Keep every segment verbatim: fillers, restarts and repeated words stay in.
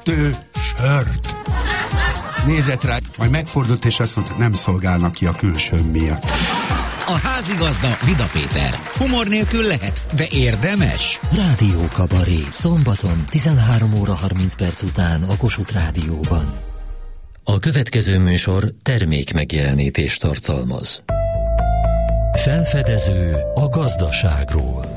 Kettő sört. Nézett rá, majd megfordult és azt mondta, nem szolgálnak ki a külsőm miatt. A házigazda Vida Péter. Humor nélkül lehet, de érdemes. Rádió Kabaré. Szombaton tizenhárom óra harminc perc után a Kossuth Rádióban. A következő műsor termék megjelenítést tartalmaz. Felfedező a gazdaságról.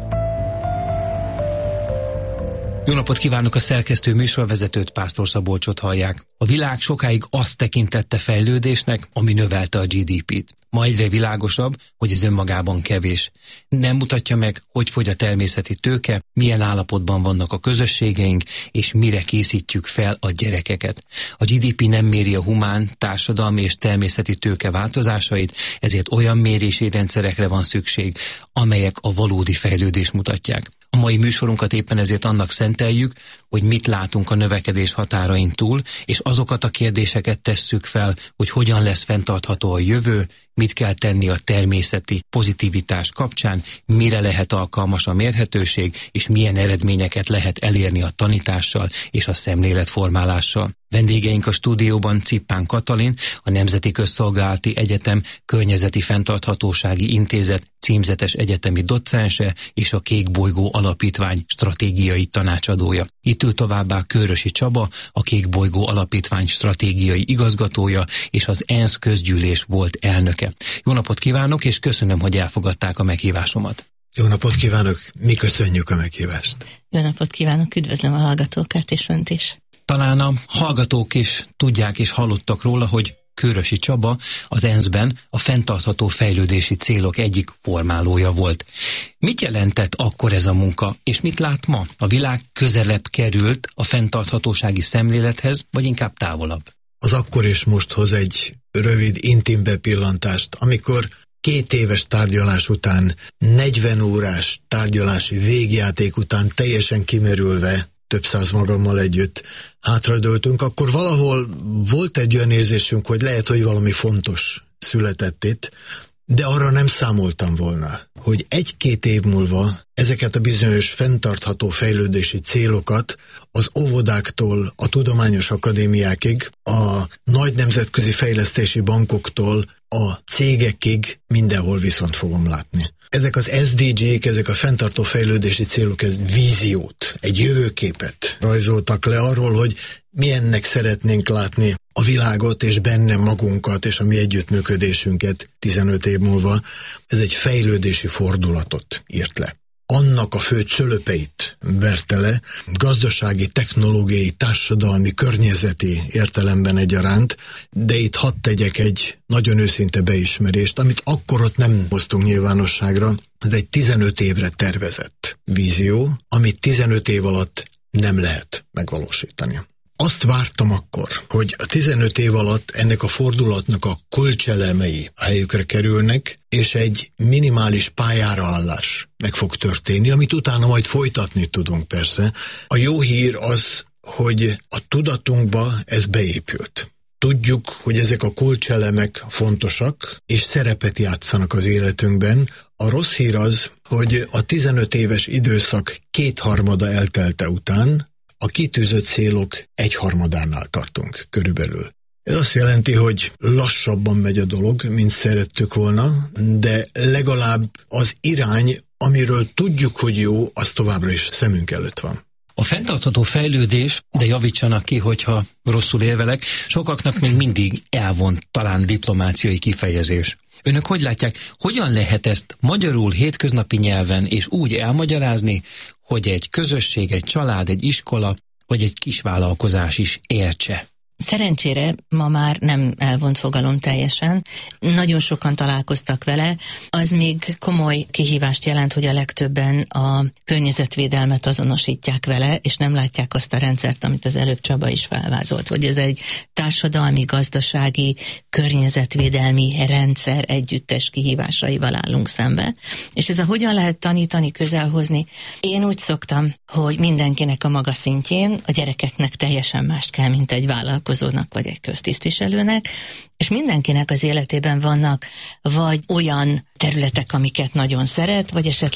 Jó napot kívánok, a szerkesztő műsorvezetőt, Pásztor Szabolcsot hallják. A világ sokáig azt tekintette fejlődésnek, ami növelte a gé dé pét. Ma egyre világosabb, hogy ez önmagában kevés. Nem mutatja meg, hogy fogy a természeti tőke, milyen állapotban vannak a közösségeink, és mire készítjük fel a gyerekeket. A gé dé pé nem méri a humán, társadalmi és természeti tőke változásait, ezért olyan mérési rendszerekre van szükség, amelyek a valódi fejlődést mutatják. A mai műsorunkat éppen ezért annak szenteljük, hogy mit látunk a növekedés határain túl, és azokat a kérdéseket tesszük fel, hogy hogyan lesz fenntartható a jövő, mit kell tenni a természeti pozitivitás kapcsán, mire lehet alkalmas a mérhetőség, és milyen eredményeket lehet elérni a tanítással és a szemléletformálással. Vendégeink a stúdióban Cippán Katalin, a Nemzeti Közszolgálati Egyetem Környezeti Fenntarthatósági Intézet címzetes egyetemi docense és a Kék Bolygó Alapítvány stratégiai tanácsadója. Itt ül továbbá Kőrösi Csaba, a Kék Bolygó Alapítvány stratégiai igazgatója és az ENSZ közgyűlés volt elnöke. Jó napot kívánok, és köszönöm, hogy elfogadták a meghívásomat. Jó napot kívánok, mi köszönjük a meghívást. Jó napot kívánok, üdvözlöm a hallgatókat és önt is. Talán a hallgatók is tudják és hallottak róla, hogy Kőrösi Csaba az ENSZ-ben a fenntartható fejlődési célok egyik formálója volt. Mit jelentett akkor ez a munka, és mit lát ma? A világ közelebb került a fenntarthatósági szemlélethez, vagy inkább távolabb? Az akkor és most hoz egy rövid, intim bepillantást, amikor két éves tárgyalás után, negyven órás tárgyalási végjáték után teljesen kimerülve, több száz magammal együtt hátradőltünk, akkor valahol volt egy olyan érzésünk, hogy lehet, hogy valami fontos született itt, de arra nem számoltam volna, hogy egy-két év múlva ezeket a bizonyos fenntartható fejlődési célokat az óvodáktól a tudományos akadémiákig, a nagy nemzetközi fejlesztési bankoktól a cégekig mindenhol viszont fogom látni. Ezek az es dé gé-k, ezek a fenntartó fejlődési célok, ez víziót, egy jövőképet rajzoltak le arról, hogy milyennek szeretnénk látni a világot, és benne magunkat, és a mi együttműködésünket tizenöt év múlva. Ez egy fejlődési fordulatot írt le. Annak a fő cölöpeit verte le, gazdasági, technológiai, társadalmi, környezeti értelemben egyaránt, de itt hadd tegyek egy nagyon őszinte beismerést, amit akkor ott nem hoztunk nyilvánosságra. Ez egy tizenöt évre tervezett vízió, amit tizenöt év alatt nem lehet megvalósítani. Azt vártam akkor, hogy a tizenöt év alatt ennek a fordulatnak a kulcselemei a helyükre kerülnek, és egy minimális pályára állás meg fog történni, amit utána majd folytatni tudunk persze. A jó hír az, hogy a tudatunkba ez beépült. Tudjuk, hogy ezek a kulcselemek fontosak, és szerepet játszanak az életünkben. A rossz hír az, hogy a tizenöt éves időszak kétharmada eltelte után a kitűzött célok egyharmadánál tartunk körülbelül. Ez azt jelenti, hogy lassabban megy a dolog, mint szerettük volna, de legalább az irány, amiről tudjuk, hogy jó, az továbbra is szemünk előtt van. A fenntartható fejlődés, de javítsanak ki, hogyha rosszul érvelek, sokaknak még mindig elvont talán diplomáciai kifejezés. Önök hogy látják, hogyan lehet ezt magyarul, hétköznapi nyelven és úgy elmagyarázni, hogy egy közösség, egy család, egy iskola vagy egy kisvállalkozás is értse? Szerencsére ma már nem elvont fogalom teljesen. Nagyon sokan találkoztak vele. Az még komoly kihívást jelent, hogy a legtöbben a környezetvédelmet azonosítják vele, és nem látják azt a rendszert, amit az előbb Csaba is felvázolt, hogy ez egy társadalmi, gazdasági, környezetvédelmi rendszer együttes kihívásaival állunk szembe. És ez a hogyan lehet tanítani, közelhozni? Én úgy szoktam, hogy mindenkinek a maga szintjén, a gyerekeknek teljesen mást kell, mint egy vállalkozó vagy egy köztisztviselőnek, és mindenkinek az életében vannak vagy olyan területek, amiket nagyon szeret, vagy esetleg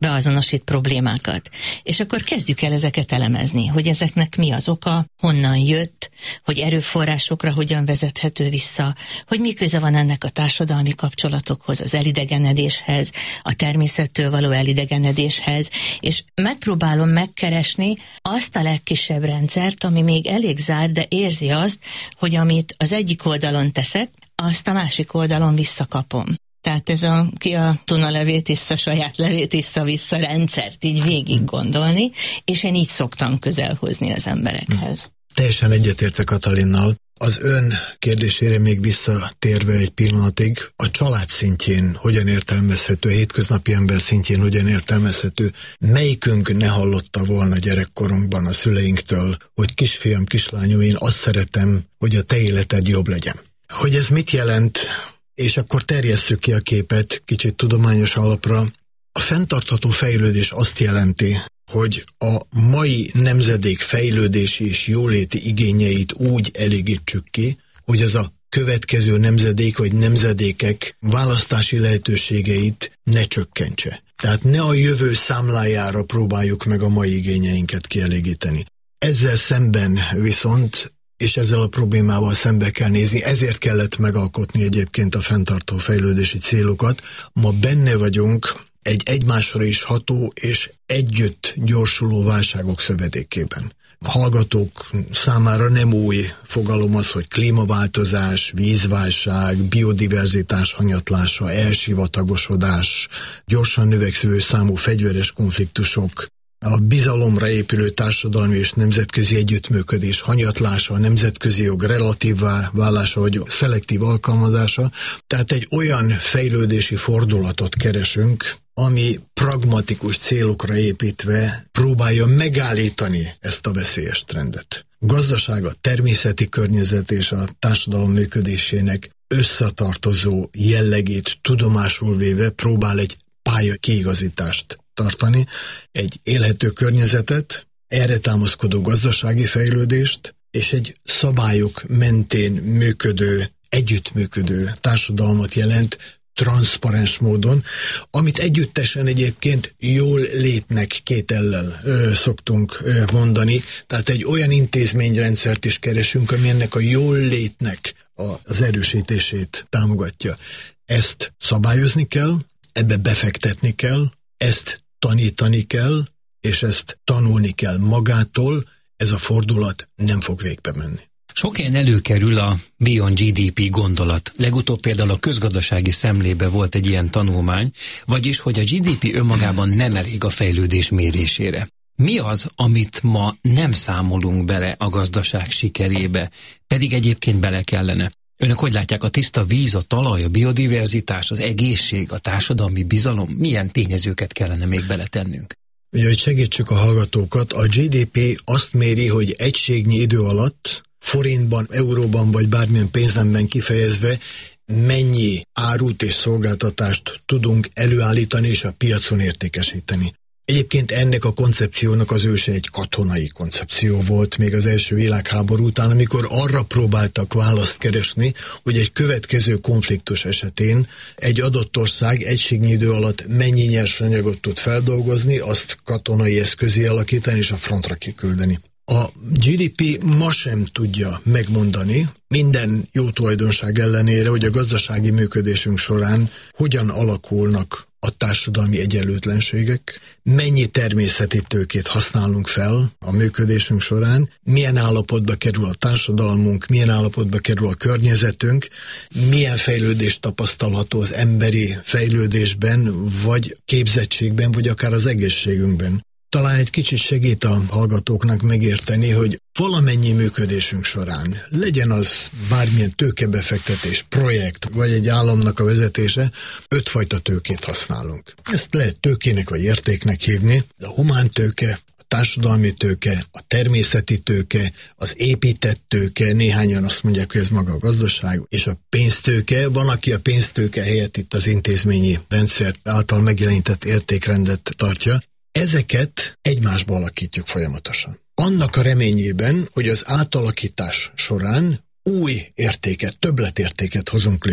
beazonosít problémákat. És akkor kezdjük el ezeket elemezni, hogy ezeknek mi az oka, honnan jött, hogy erőforrásokra hogyan vezethető vissza, hogy mi köze van ennek a társadalmi kapcsolatokhoz, az elidegenedéshez, a természettől való elidegenedéshez, és megpróbálom megkeresni azt a legkisebb rendszert, ami még elég zárt, de érzi azt, hogy amit az egyik oldalon teszek, azt a másik oldalon visszakapom. Tehát ez a ki a tuna levét iszza, saját levét iszza-vissza rendszert így végig gondolni, és én így szoktam közelhozni az emberekhez. Teljesen egyetértek Katalinnal. Az ön kérdésére még visszatérve egy pillanatig, a család szintjén hogyan értelmezhető, a hétköznapi ember szintjén hogyan értelmezhető, melyikünk ne hallotta volna gyerekkorunkban a szüleinktől, hogy kisfiam, kislányom, én azt szeretem, hogy a te életed jobb legyen. Hogy ez mit jelent, és akkor terjesszük ki a képet kicsit tudományos alapra. A fenntartható fejlődés azt jelenti, hogy a mai nemzedék fejlődési és jóléti igényeit úgy elégítsük ki, hogy ez a következő nemzedék vagy nemzedékek választási lehetőségeit ne csökkentse. Tehát ne a jövő számlájára próbáljuk meg a mai igényeinket kielégíteni. Ezzel szemben viszont, és ezzel a problémával szembe kell nézni, ezért kellett megalkotni egyébként a fenntartó fejlődési célokat. Ma benne vagyunk egy egymásra is ható és együtt gyorsuló válságok szövedékében. A hallgatók számára nem új fogalom az, hogy klímaváltozás, vízválság, biodiverzitás hanyatlása, elsivatagosodás, gyorsan növekvő számú fegyveres konfliktusok, a bizalomra épülő társadalmi és nemzetközi együttműködés hanyatlása, a nemzetközi jog relatívvá válása vagy szelektív alkalmazása. Tehát egy olyan fejlődési fordulatot keresünk, ami pragmatikus célokra építve próbálja megállítani ezt a veszélyes trendet. A gazdaság, a természeti környezet és a társadalom működésének összetartozó jellegét tudomásul véve próbál egy pálya kiigazítást tartani, egy élhető környezetet, erre támaszkodó gazdasági fejlődést, és egy szabályok mentén működő, együttműködő társadalmat jelent, transzparens módon, amit együttesen egyébként jól létnek két ellel ö, szoktunk ö, mondani, tehát egy olyan intézményrendszert is keresünk, ami ennek a jól létnek a, az erősítését támogatja. Ezt szabályozni kell, ebbe befektetni kell, ezt tanítani kell, és ezt tanulni kell magától, ez a fordulat nem fog végbe menni. Sok helyen előkerül a Beyond gé dé pé gondolat. Legutóbb például a közgazdasági szemlébe volt egy ilyen tanulmány, vagyis, hogy a gé dé pé önmagában nem elég a fejlődés mérésére. Mi az, amit ma nem számolunk bele a gazdaság sikerébe, pedig egyébként bele kellene? Önök hogy látják, a tiszta víz, a talaj, a biodiverzitás, az egészség, a társadalmi bizalom, milyen tényezőket kellene még beletennünk? Ugye, hogy segítsük a hallgatókat, a gé dé pé azt méri, hogy egységnyi idő alatt, forintban, euróban vagy bármilyen pénznemben kifejezve, mennyi árut és szolgáltatást tudunk előállítani és a piacon értékesíteni. Egyébként ennek a koncepciónak az őse egy katonai koncepció volt még az első világháború után, amikor arra próbáltak választ keresni, hogy egy következő konfliktus esetén egy adott ország egységnyi idő alatt mennyi nyersanyagot tud feldolgozni, azt katonai eszközé alakítani és a frontra kiküldeni. A gé dé pé ma sem tudja megmondani, minden jó tulajdonság ellenére, hogy a gazdasági működésünk során hogyan alakulnak a társadalmi egyenlőtlenségek, mennyi természeti tőkét használunk fel a működésünk során, milyen állapotba kerül a társadalmunk, milyen állapotba kerül a környezetünk, milyen fejlődést tapasztalható az emberi fejlődésben, vagy képzettségben, vagy akár az egészségünkben. Talán egy kicsit segít a hallgatóknak megérteni, hogy valamennyi működésünk során, legyen az bármilyen tőkebefektetés, projekt, vagy egy államnak a vezetése, ötfajta tőkét használunk. Ezt lehet tőkének vagy értéknek hívni, a humántőke, a társadalmi tőke, a természeti tőke, az épített tőke, néhányan azt mondják, hogy ez maga a gazdaság, és a pénztőke. Van, aki a pénztőke helyett itt az intézményi rendszer által megjelenített értékrendet tartja. Ezeket egymásba alakítjuk folyamatosan. Annak a reményében, hogy az átalakítás során új értéket, többletértéket hozunk létre.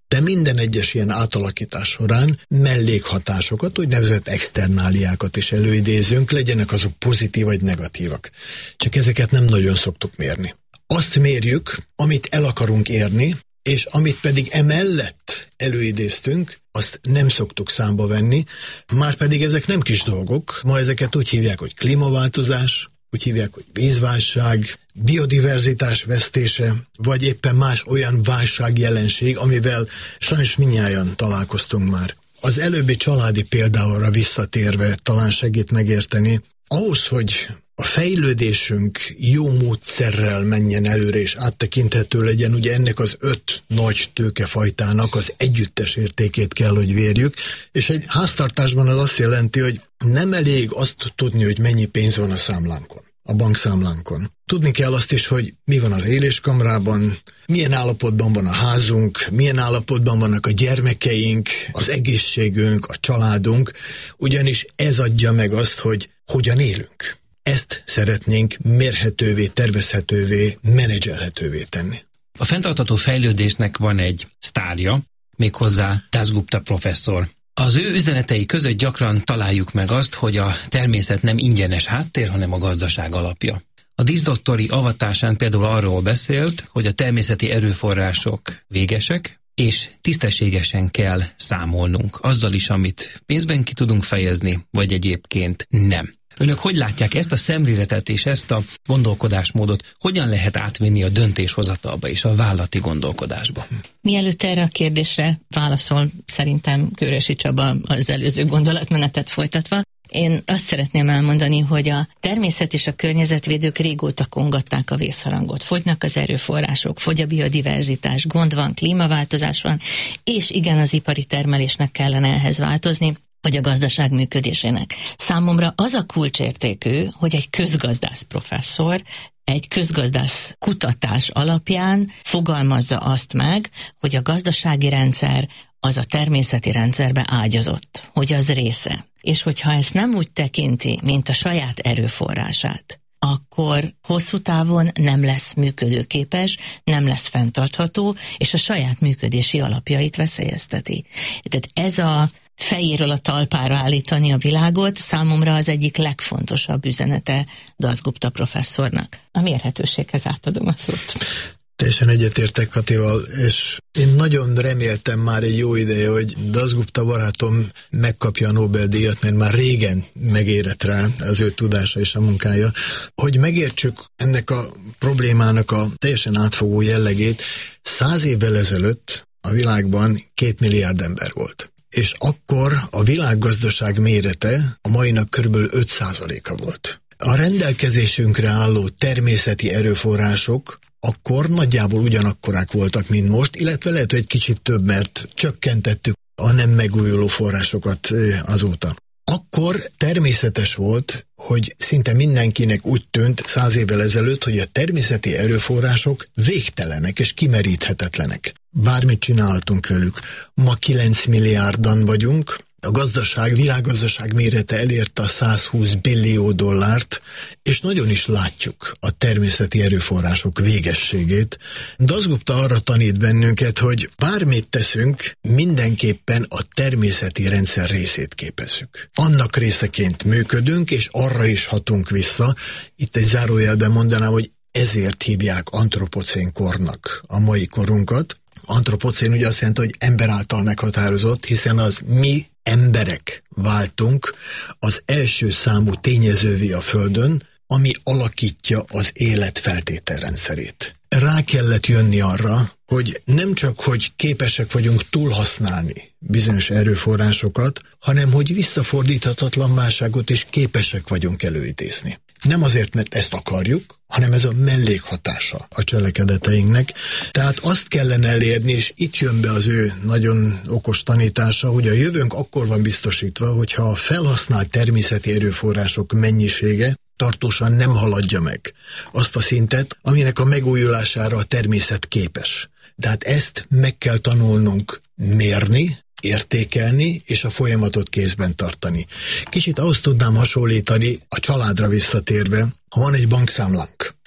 de minden egyes ilyen átalakítás során mellékhatásokat, úgynevezett externáliákat is előidézünk, legyenek azok pozitív vagy negatívak. Csak ezeket nem nagyon szoktuk mérni. Azt mérjük, amit el akarunk érni, és amit pedig emellett előidéztünk, azt nem szoktuk számba venni, márpedig ezek nem kis dolgok, ma ezeket úgy hívják, hogy klímaváltozás, úgy hívják, hogy vízválság, biodiverzitás vesztése, vagy éppen más olyan válságjelenség, amivel sajnos mindnyájan találkoztunk már. Az előbbi családi példára visszatérve talán segít megérteni, ahhoz, hogy a fejlődésünk jó módszerrel menjen előre és áttekinthető legyen, ugye ennek az öt nagy tőkefajtának az együttes értékét kell, hogy vérjük, és egy háztartásban az azt jelenti, hogy nem elég azt tudni, hogy mennyi pénz van a számlánkon, a bankszámlánkon. Tudni kell azt is, hogy mi van az éléskamrában, milyen állapotban van a házunk, milyen állapotban vannak a gyermekeink, az egészségünk, a családunk, ugyanis ez adja meg azt, hogy hogyan élünk. Ezt szeretnénk mérhetővé, tervezhetővé, menedzselhetővé tenni. A fenntartható fejlődésnek van egy sztárja, méghozzá Dasgupta professzor. Az ő üzenetei között gyakran találjuk meg azt, hogy a természet nem ingyenes háttér, hanem a gazdaság alapja. A díszdoktori avatásán például arról beszélt, hogy a természeti erőforrások végesek, és tisztességesen kell számolnunk azzal is, amit pénzben ki tudunk fejezni, vagy egyébként nem. Önök hogy látják ezt a szemléletet és ezt a gondolkodásmódot, hogyan lehet átvinni a döntéshozatalba és a vállalati gondolkodásba? Mielőtt erre a kérdésre válaszol, szerintem Kőrösi Csaba az előző gondolatmenetet folytatva, én azt szeretném elmondani, hogy a természet és a környezetvédők régóta kongatták a vészharangot. Fogynak az erőforrások, fogy a biodiverzitás, gond van, klímaváltozás van, és igen, az ipari termelésnek kellene ehhez változni, vagy a gazdaság működésének. Számomra az a kulcsértékű, hogy egy közgazdász professzor egy közgazdász kutatás alapján fogalmazza azt meg, hogy a gazdasági rendszer az a természeti rendszerbe ágyazott, hogy az része. És hogyha ezt nem úgy tekinti, mint a saját erőforrását, akkor hosszú távon nem lesz működőképes, nem lesz fenntartható, és a saját működési alapjait veszélyezteti. Tehát ez a fejéről a talpára állítani a világot számomra az egyik legfontosabb üzenete Dasgupta professzornak. A mérhetőséghez átadom a szót. Teljesen egyetértek Katival, és én nagyon reméltem már egy jó ideje, hogy Dasgupta barátom megkapja a Nobel-díjat, mert már régen megérett rá az ő tudása és a munkája. Hogy megértsük ennek a problémának a teljesen átfogó jellegét, száz évvel ezelőtt a világban két milliárd ember volt. És akkor a világgazdaság mérete a mainak körülbelül öt százaléka volt. A rendelkezésünkre álló természeti erőforrások akkor nagyjából ugyanakkorák voltak, mint most, illetve lehet, hogy egy kicsit több, mert csökkentettük a nem megújuló forrásokat azóta. Akkor természetes volt, hogy szinte mindenkinek úgy tűnt száz évvel ezelőtt, hogy a természeti erőforrások végtelenek és kimeríthetetlenek. Bármit csináltunk velük. Ma kilenc milliárdan vagyunk, a gazdaság, világgazdaság mérete elérte a százhúsz billió dollárt, és nagyon is látjuk a természeti erőforrások végességét. Dasgupta arra tanít bennünket, hogy bármit teszünk, mindenképpen a természeti rendszer részét képezzük. Annak részeként működünk, és arra is hatunk vissza. Itt egy zárójelben mondanám, hogy ezért hívják antropocén kornak a mai korunkat. Antropocén ugye azt jelenti, hogy ember által meghatározott, hiszen az mi emberek váltunk az első számú tényezővé a Földön, ami alakítja az élet feltételrendszerét. Rá kellett jönni arra, hogy nem csak, hogy képesek vagyunk túlhasználni bizonyos erőforrásokat, hanem hogy visszafordíthatatlan válságot is képesek vagyunk előidézni. Nem azért, mert ezt akarjuk, hanem ez a mellékhatása a cselekedeteinknek. Tehát azt kellene elérni, és itt jön be az ő nagyon okos tanítása, hogy a jövőnk akkor van biztosítva, hogyha a felhasznált természeti erőforrások mennyisége tartósan nem haladja meg azt a szintet, aminek a megújulására a természet képes. Tehát ezt meg kell tanulnunk mérni, értékelni, és a folyamatot kézben tartani. Kicsit ahhoz tudnám hasonlítani, a családra visszatérve, ha van egy bankszámlánk,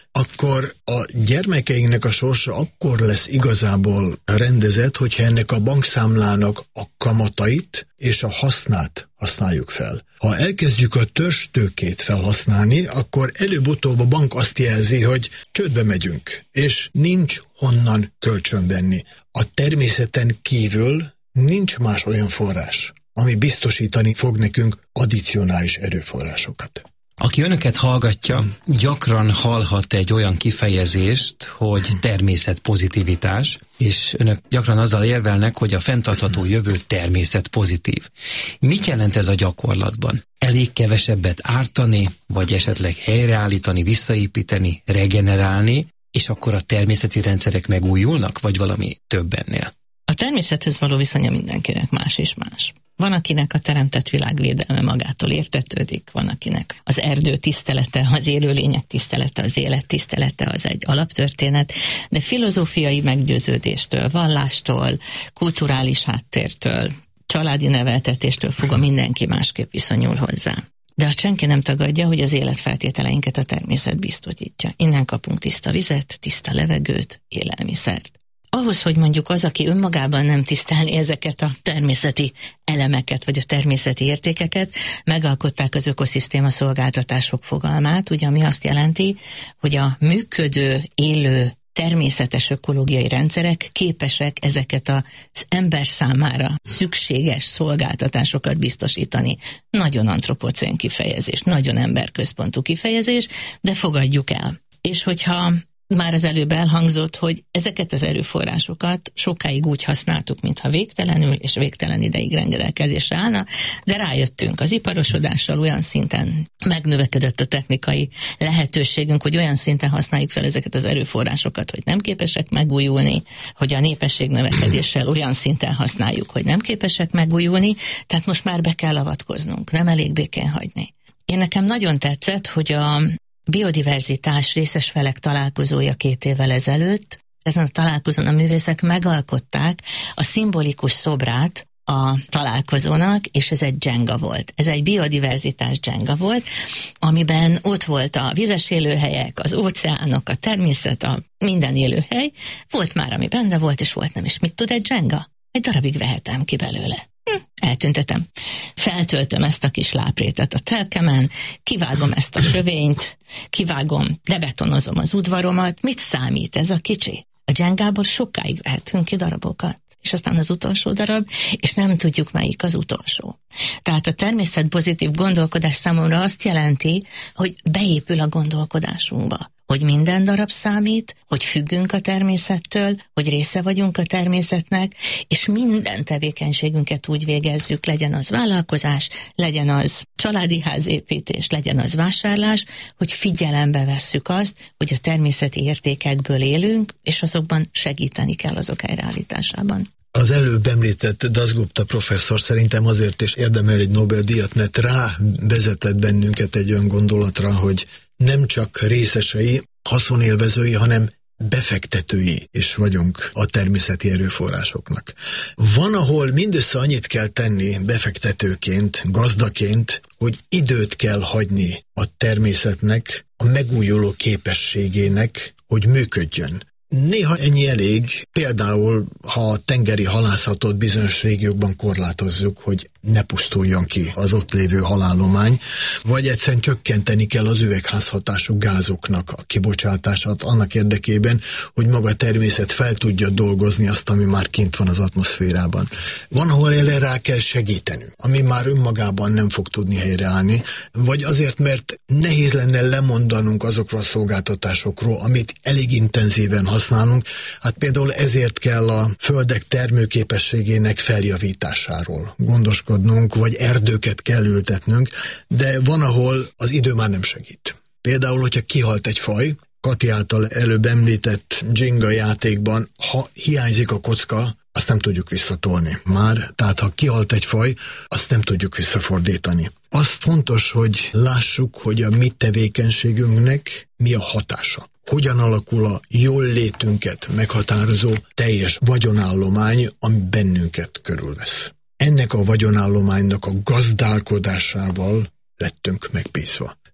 akkor a gyermekeinknek a sorsa akkor lesz igazából rendezett, hogyha ennek a bankszámlának a kamatait és a hasznát használjuk fel. Ha elkezdjük a törstőkét felhasználni, akkor előbb-utóbb a bank azt jelzi, hogy csődbe megyünk, és nincs honnan kölcsön venni. A természeten kívül nincs más olyan forrás, ami biztosítani fog nekünk addicionális erőforrásokat. Aki önöket hallgatja, gyakran hallhat egy olyan kifejezést, hogy természetpozitivitás, és önök gyakran azzal érvelnek, hogy a fenntartható jövő természetpozitív. Mit jelent ez a gyakorlatban? Elég kevesebbet ártani, vagy esetleg helyreállítani, visszaépíteni, regenerálni, és akkor a természeti rendszerek megújulnak, vagy valami több ennél? A természethez való viszonya mindenkinek más és más. Van, akinek a teremtett világvédelme magától értetődik, van, akinek az erdő tisztelete, az élőlények tisztelete, az élet tisztelete az egy alaptörténet, de filozófiai meggyőződéstől, vallástól, kulturális háttértől, családi neveltetéstől fogva mindenki másképp viszonyul hozzá. De azt senki nem tagadja, hogy az életfeltételeinket a természet biztosítja. Innen kapunk tiszta vizet, tiszta levegőt, élelmiszert. Ahhoz, hogy mondjuk az, aki önmagában nem tisztelni ezeket a természeti elemeket, vagy a természeti értékeket, megalkották az ökoszisztéma szolgáltatások fogalmát, ugye, ami azt jelenti, hogy a működő, élő, természetes ökológiai rendszerek képesek ezeket az ember számára szükséges szolgáltatásokat biztosítani. Nagyon antropocén kifejezés, nagyon emberközpontú kifejezés, de fogadjuk el. És hogyha már az előbb elhangzott, hogy ezeket az erőforrásokat sokáig úgy használtuk, mintha végtelenül és végtelen ideig rendelkezésre állna, de rájöttünk, az iparosodással olyan szinten megnövekedett a technikai lehetőségünk, hogy olyan szinten használjuk fel ezeket az erőforrásokat, hogy nem képesek megújulni, hogy a népesség növekedéssel olyan szinten használjuk, hogy nem képesek megújulni, tehát most már be kell avatkoznunk, nem elég békén hagyni. Én nekem nagyon tetszett, hogy a biodiverzitás részes felek találkozója két évvel ezelőtt. Ezen a találkozón a művészek megalkották a szimbolikus szobrát a találkozónak, és ez egy dzsenga volt. Ez egy biodiverzitás dzsenga volt, amiben ott volt a vizes élőhelyek, az óceánok, a természet, a minden élőhely. Volt már, ami benne volt, és volt nem. És mit tud egy dzsenga? Egy darabig vehetem ki belőle. Hm, eltüntetem. Feltöltöm ezt a kis láprétet a telkemen, kivágom ezt a sövényt, kivágom, lebetonozom az udvaromat. Mit számít ez a kicsi? A dzsengából sokáig vehetünk ki darabokat. És aztán az utolsó darab, és nem tudjuk, melyik az utolsó. Tehát a természetpozitív gondolkodás számomra azt jelenti, hogy beépül a gondolkodásunkba, hogy minden darab számít, hogy függünk a természettől, hogy része vagyunk a természetnek, és minden tevékenységünket úgy végezzük, legyen az vállalkozás, legyen az családi házépítés, legyen az vásárlás, hogy figyelembe vesszük azt, hogy a természeti értékekből élünk, és azokban segíteni kell azok helyreállításában. Az előbb említett Dasgupta professzor szerintem azért is érdemel egy Nobel-díjat, mert rávezetett bennünket egy olyan gondolatra, hogy nem csak részesei, haszonélvezői, hanem befektetői is vagyunk a természeti erőforrásoknak. Van, ahol mindössze annyit kell tenni befektetőként, gazdaként, hogy időt kell hagyni a természetnek, a megújuló képességének, hogy működjön. Néha ennyi elég, például ha a tengeri halászatot bizonyos régiókban korlátozzuk, hogy ne pusztuljon ki az ott lévő halállomány, vagy egyszerűen csökkenteni kell az üvegházhatású gázoknak a kibocsátását annak érdekében, hogy maga a természet fel tudja dolgozni azt, ami már kint van az atmoszférában. Van, ahol erre rá kell segítenünk, ami már önmagában nem fog tudni helyreállni, vagy azért, mert nehéz lenne lemondanunk azokról a szolgáltatásokról, amit elég intenzíven használunk. Hát például ezért kell a földek termőképességének feljavításáról gondoskodnunk, vagy erdőket kell ültetnünk, de van, ahol az idő már nem segít. Például, hogyha kihalt egy faj, Kati által előbb említett Jenga játékban, ha hiányzik a kocka, azt nem tudjuk visszatolni már, tehát ha kihalt egy faj, azt nem tudjuk visszafordítani. Az fontos, hogy lássuk, hogy a mi tevékenységünknek mi a hatása. Hogyan alakul a jól létünket meghatározó teljes vagyonállomány, ami bennünket körülvesz. Ennek a vagyonállománynak a gazdálkodásával lettünk megbízva.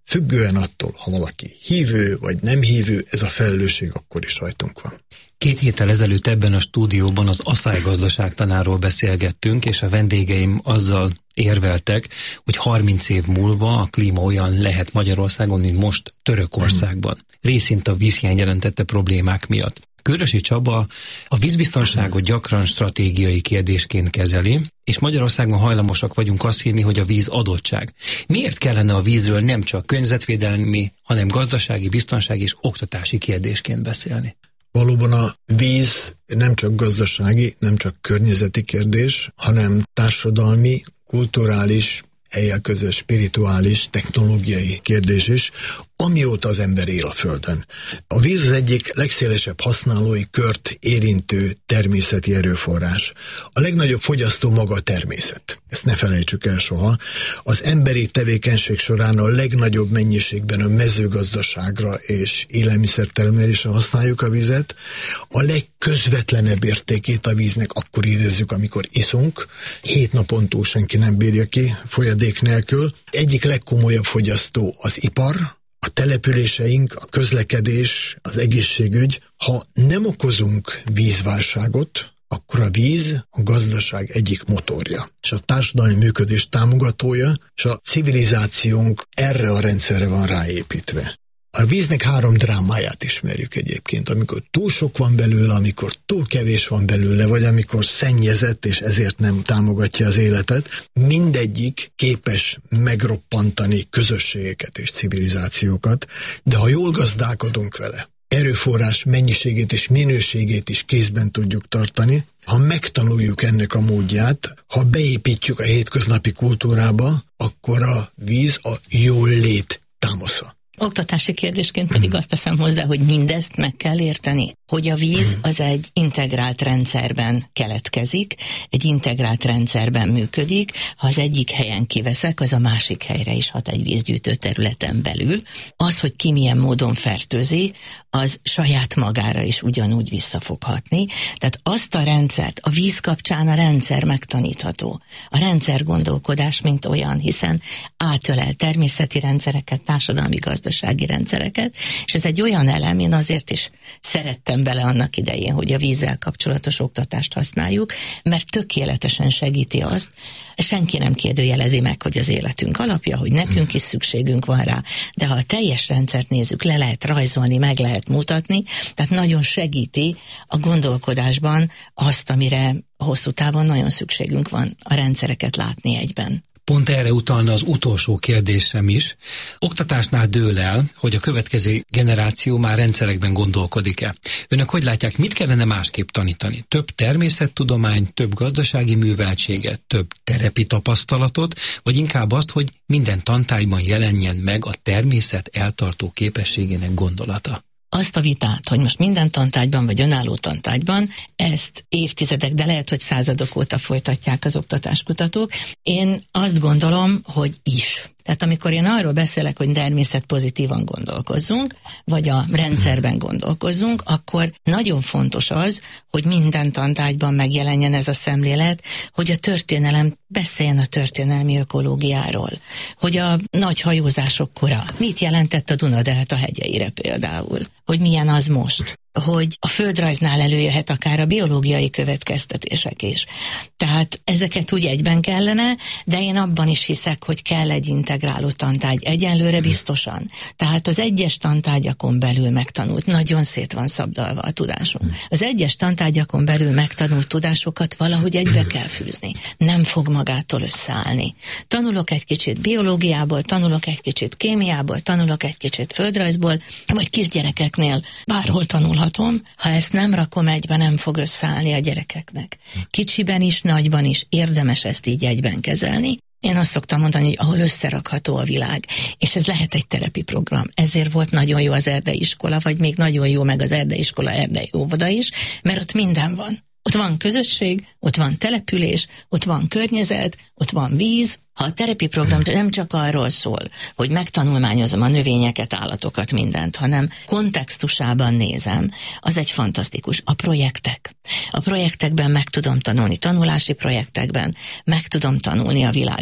függően attól, ha valaki hívő vagy nem hívő, ez a felelősség akkor is rajtunk van. Két héttel ezelőtt ebben a stúdióban az aszálygazdaságtanáról beszélgettünk, és a vendégeim azzal érveltek, hogy harminc év múlva a klíma olyan lehet Magyarországon, mint most Törökországban. Részint a vízhiány jelentette problémák miatt. Körösi Csaba a vízbiztonságot gyakran stratégiai kérdésként kezeli, és Magyarországon hajlamosak vagyunk azt hinni, hogy a víz adottság. Miért kellene a vízről nem csak környezetvédelmi, hanem gazdasági, biztonsági és oktatási kérdésként beszélni? Valóban a víz nem csak gazdasági, nem csak környezeti kérdés, hanem társadalmi, kulturális, helyek közös spirituális, technológiai kérdés is, amióta az ember él a Földön. A víz az egyik legszélesebb használói kört érintő természeti erőforrás. A legnagyobb fogyasztó maga a természet. Ezt ne felejtsük el soha. Az emberi tevékenység során a legnagyobb mennyiségben a mezőgazdaságra és élelmiszertermelésre használjuk a vizet. A legközvetlenebb értékét a víznek akkor érezzük, amikor iszunk. Hét napon túl senki nem bírja ki folyadék nélkül. Egyik legkomolyabb fogyasztó az ipar, a településeink, a közlekedés, az egészségügy. Ha nem okozunk vízválságot, akkor a víz a gazdaság egyik motorja, és a társadalmi működés támogatója, és a civilizációnk erre a rendszerre van ráépítve. A víznek három drámáját ismerjük egyébként, amikor túl sok van belőle, amikor túl kevés van belőle, vagy amikor szennyezett, és ezért nem támogatja az életet. Mindegyik képes megroppantani közösségeket és civilizációkat, de ha jól gazdálkodunk vele, erőforrás mennyiségét és minőségét is kézben tudjuk tartani, ha megtanuljuk ennek a módját, ha beépítjük a hétköznapi kultúrába, akkor a víz a jól lét támasza. Oktatási kérdésként pedig azt teszem hozzá, hogy mindezt meg kell érteni, hogy a víz az egy integrált rendszerben keletkezik, egy integrált rendszerben működik, ha az egyik helyen kiveszek, az a másik helyre is hat egy vízgyűjtő területen belül. Az, hogy ki milyen módon fertőzi, az saját magára is ugyanúgy vissza fog hatni. Tehát azt a rendszert, a víz kapcsán a rendszer megtanítható. A rendszer gondolkodás, mint olyan, hiszen átölel természeti rendszereket, társadalmi gazdasági rendszereket, és ez egy olyan elem, én azért is szerettem bele annak idején, hogy a vízzel kapcsolatos oktatást használjuk, mert tökéletesen segíti azt, senki nem kérdőjelezi meg, hogy az életünk alapja, hogy nekünk is szükségünk van rá, de ha a teljes rendszert nézzük, le lehet rajzolni, meg lehet mutatni, tehát nagyon segíti a gondolkodásban azt, amire hosszú távon nagyon szükségünk van, a rendszereket látni egyben. Pont erre utalna az utolsó kérdésem is. Oktatásnál dől el, hogy a következő generáció már rendszerekben gondolkodik-e. Önök hogy látják, mit kellene másképp tanítani? Több természettudomány, több gazdasági műveltséget, több terepi tapasztalatot, vagy inkább azt, hogy minden tantárgyban jelenjen meg a természet eltartó képességének gondolata? Azt a vitát, hogy most minden tantárgyban vagy önálló tantárgyban, ezt évtizedek, de lehet, hogy századok óta folytatják az oktatáskutatók. Én azt gondolom, hogy is. Tehát amikor én arról beszélek, hogy természetpozitívan gondolkozzunk, vagy a rendszerben gondolkozzunk, akkor nagyon fontos az, hogy minden tantárgyban megjelenjen ez a szemlélet, hogy a történelem beszéljen a történelmi ökológiáról, hogy a nagy hajózások kora mit jelentett a Duna-delta hegyeire például, hogy milyen az most, hogy a földrajznál előjöhet akár a biológiai következtetések is. Tehát ezeket úgy egyben kellene, de én abban is hiszek, hogy kell egy integráló tantárgy egyenlőre biztosan. Tehát az egyes tantárgyakon belül megtanult, nagyon szét van szabdalva a tudásunk. Az egyes tantárgyakon belül megtanult tudásokat valahogy egybe kell fűzni. Nem fog magától összeállni. Tanulok egy kicsit biológiából, tanulok egy kicsit kémiából, tanulok egy kicsit földrajzból, vagy kisgyerekeknél bárhol tanulhatom. Ha ezt nem rakom egybe, nem fog összeállni a gyerekeknek. Kicsiben is, nagyban is érdemes ezt így egyben kezelni. Én azt szoktam mondani, hogy ahol összerakható a világ, és ez lehet egy terepi program. Ezért volt nagyon jó az erdei iskola, vagy még nagyon jó meg az erdei iskola, erdei óvoda is, mert ott minden van. Ott van közösség, ott van település, ott van környezet, ott van víz. Ha a terepi program nem csak arról szól, hogy megtanulmányozom a növényeket, állatokat, mindent, hanem kontextusában nézem, az egy fantasztikus. A projektek. A projektekben meg tudom tanulni, tanulási projektekben meg tudom tanulni a világra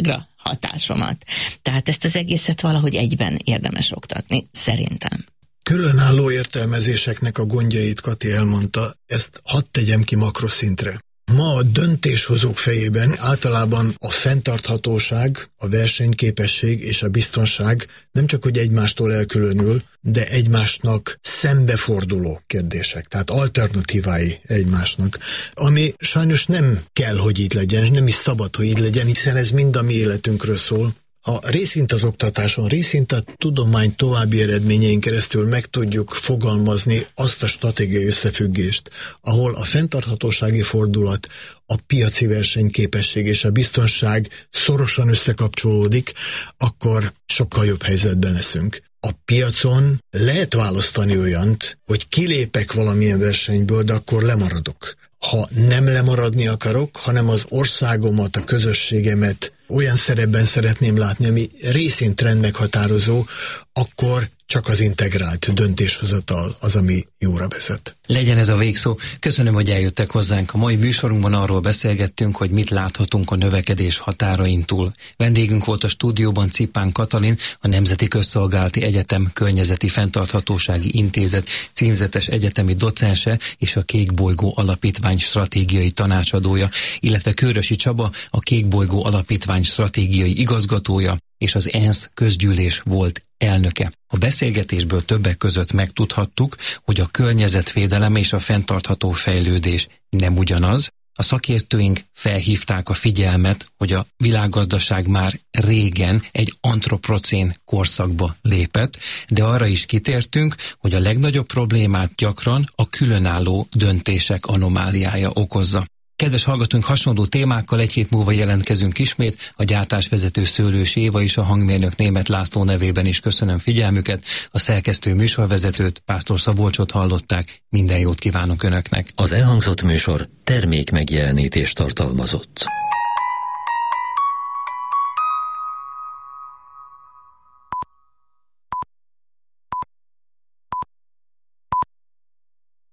hatásomat. Tehát ezt az egészet valahogy egyben érdemes oktatni, szerintem. Különálló értelmezéseknek a gondjait Kati elmondta, ezt hadd tegyem ki makroszintre. Ma a döntéshozók fejében általában a fenntarthatóság, a versenyképesség és a biztonság nem csak hogy egymástól elkülönül, de egymásnak szembeforduló kérdések, tehát alternatívái egymásnak, ami sajnos nem kell, hogy így legyen, nem is szabad, hogy így legyen, hiszen ez mind a mi életünkről szól. Ha részint az oktatáson, részint a tudomány további eredményein keresztül meg tudjuk fogalmazni azt a stratégiai összefüggést, ahol a fenntarthatósági fordulat, a piaci versenyképesség és a biztonság szorosan összekapcsolódik, akkor sokkal jobb helyzetben leszünk. A piacon lehet választani olyant, hogy kilépek valamilyen versenyből, de akkor lemaradok. Ha nem lemaradni akarok, hanem az országomat, a közösségemet olyan szerepben szeretném látni, ami részint trendmeghatározó, akkor csak az integrált döntéshozatal az, ami jóra vezet. Legyen ez a végszó. Köszönöm, hogy eljöttek hozzánk. A mai műsorunkban arról beszélgettünk, hogy mit láthatunk a növekedés határain túl. Vendégünk volt a stúdióban Cipán Katalin, a Nemzeti Közszolgálati Egyetem Környezeti Fenntarthatósági Intézet címzetes egyetemi docense és a Kékbolygó Alapítvány stratégiai tanácsadója, illetve Kőrösi Csaba, a Kékbolygó Alapítvány stratégiai igazgatója és az ENSZ közgyűlés volt elnöke. A beszélgetésből többek között megtudhattuk, hogy a környezetvédelem és a fenntartható fejlődés nem ugyanaz. A szakértőink felhívták a figyelmet, hogy a világgazdaság már régen egy antropocén korszakba lépett, de arra is kitértünk, hogy a legnagyobb problémát gyakran a különálló döntések anomáliája okozza. Kedves hallgatóink, hasonló témákkal egy hét múlva jelentkezünk ismét. A gyártásvezető Szőlős Éva és a hangmérnök Németh László nevében is köszönöm figyelmüket. A szerkesztő műsorvezetőt, Pásztor Szabolcsot hallották. Minden jót kívánok Önöknek. Az elhangzott műsor termék megjelenítést tartalmazott.